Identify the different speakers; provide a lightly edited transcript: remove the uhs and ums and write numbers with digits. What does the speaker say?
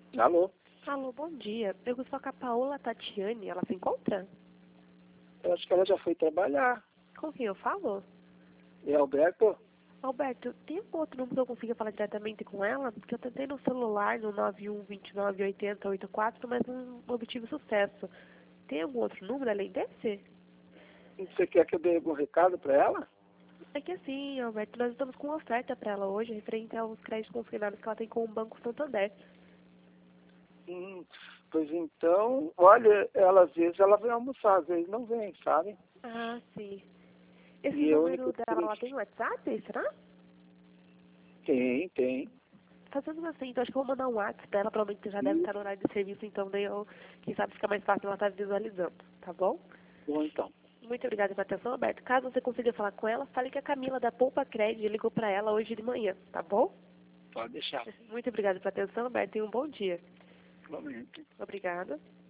Speaker 1: Alô?
Speaker 2: Alô, bom dia. Eu gostaria com a Paola Tatiane, ela se encontra?
Speaker 1: Eu acho que ela já foi trabalhar.
Speaker 2: Com quem eu falo?
Speaker 1: É Alberto?
Speaker 2: Alberto, tem algum outro número que eu consiga falar diretamente com ela? Porque eu tentei no celular, no 91298084, mas não obtive sucesso. Tem algum outro número além desse?
Speaker 1: Você quer que eu dê algum recado para ela?
Speaker 2: É que assim, Alberto, nós estamos com uma oferta para ela hoje, referente aos créditos consignados que ela tem com o Banco Santander.
Speaker 1: Hum, pois então, olha, ela às vezes ela vem almoçar, às vezes não vem, sabe?
Speaker 2: Ah, sim. Esse
Speaker 1: E a única
Speaker 2: número dela, ela tem WhatsApp, será?
Speaker 1: tem.
Speaker 2: Fazendo assim, então acho que eu vou mandar um WhatsApp pra ela, provavelmente já deve estar no horário de serviço, então daí eu, quem sabe fica mais fácil ela estar visualizando, tá bom?
Speaker 1: Bom, então.
Speaker 2: Muito obrigada pela atenção, Alberto. Caso você consiga falar com ela, fale que a Camila da Poupa Crédito ligou pra ela hoje de manhã, tá bom?
Speaker 1: Pode deixar.
Speaker 2: Muito obrigada pela atenção, Alberto, e um bom dia.
Speaker 1: Igualmente.
Speaker 2: Obrigada.